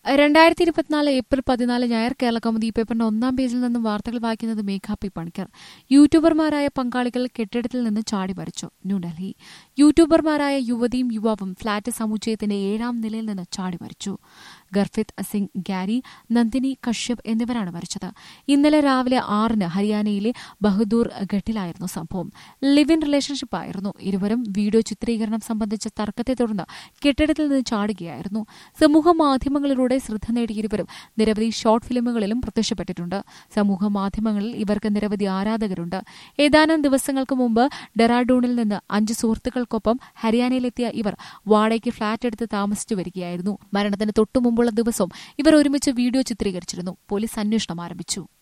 2024 April 14 ഞായർ കേരളകൗമുദി പേപ്പറിന്റെ ഒന്നാം പേജിൽ നിന്നും വാർത്തകൾ വായിക്കുന്നത് മേഘ പി പണിക്കർ. യൂട്യൂബർമാരായ പങ്കാളികൾ കെട്ടിടത്തിൽ നിന്ന് ചാടി മരിച്ചു. ന്യൂഡൽഹി. യൂട്യൂബർമാരായ യുവതിയും യുവാവും ഫ്ളാറ്റ് സമുച്ചയത്തിന്റെ 7ാം നിലയിൽ നിന്ന് ചാടി മരിച്ചു. ഗർഫിത് സിംഗ്, ഗ്യാരി, നന്ദിനി കശ്യപ് എന്നിവരാണ് മരിച്ചത്. ഇന്നലെ രാവിലെ 6-ന് ഹരിയാനയിലെ ബഹദൂർ ഘട്ടിലായിരുന്നു സംഭവം. ലിവ് ഇൻ റിലേഷൻഷിപ്പായിരുന്നു ഇരുവരും. വീഡിയോ ചിത്രീകരണം സംബന്ധിച്ച തർക്കത്തെ തുടർന്ന് കെട്ടിടത്തിൽ നിന്ന് ചാടുകയായിരുന്നു. സമൂഹ മാധ്യമങ്ങളിലൂടെ ശ്രദ്ധ നേടിയ ഇരുവരും നിരവധി ഷോർട്ട് ഫിലിമുകളിലും പ്രത്യക്ഷപ്പെട്ടിട്ടുണ്ട്. സമൂഹ മാധ്യമങ്ങളിൽ ഇവർക്ക് നിരവധി ആരാധകരുണ്ട്. ഏതാനും ദിവസങ്ങൾക്ക് മുമ്പ് ഡെറാഡൂണിൽ നിന്ന് 5 സുഹൃത്തുക്കൾക്കൊപ്പം ഹരിയാനയിലെത്തിയ ഇവർ വാടകയ്ക്ക് ഫ്ളാറ്റ് എടുത്ത് താമസിച്ചു വരികയായിരുന്നു. മരണത്തിന് തൊട്ടുമുമ്പുള്ള ദിവസവും ഇവർ ഒരുമിച്ച് വീഡിയോ ചിത്രീകരിച്ചിരുന്നു. പോലീസ് അന്വേഷണം ആരംഭിച്ചു.